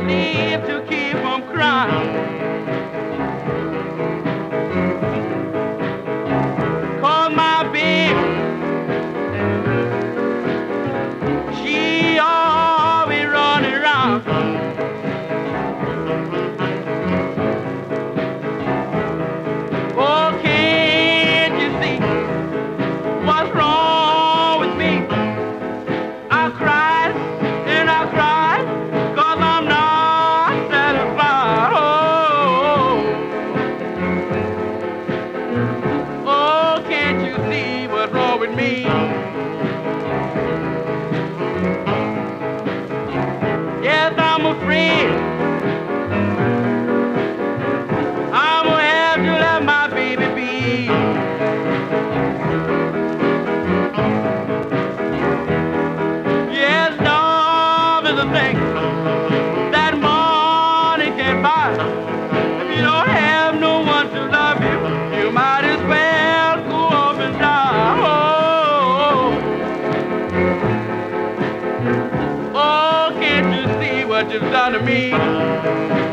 sleep to keep from crying. 'Cause my baby, she always running around. Oh, can't you see what's wrong with me? I cried and I cried 'cause I'm not satisfied. Oh, can't you see what's wrong with me? Yes, I'm afraid I'm gonna have to let my baby be. Yes, love is a thing that money can buy. If you don't have no one to love you, you might as well go off and die. Oh, can't you see what you've done to me?